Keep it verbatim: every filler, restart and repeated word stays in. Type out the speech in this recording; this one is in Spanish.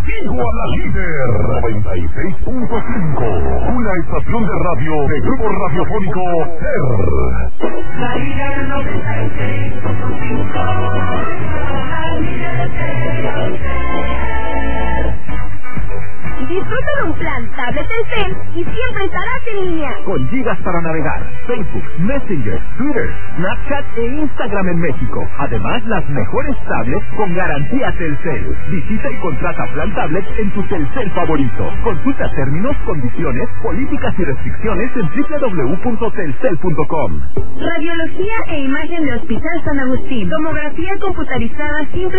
contigo a la líder. noventa y seis punto cinco, una estación de radio de Grupo Radiofónico Ser. La líder noventa y seis punto cinco, la líder de Disfruta de un plan tablet Telcel y siempre estarás en línea. Con gigas para navegar, Facebook, Messenger, Twitter, Snapchat e Instagram en México. Además, las mejores tablets con garantía Telcel. Visita y contrata plan tablet en tu Telcel favorito. Consulta términos, condiciones, políticas y restricciones en doble u doble u doble u punto telcel punto com. Radiología e imagen de Hospital San Agustín. Tomografía computarizada simple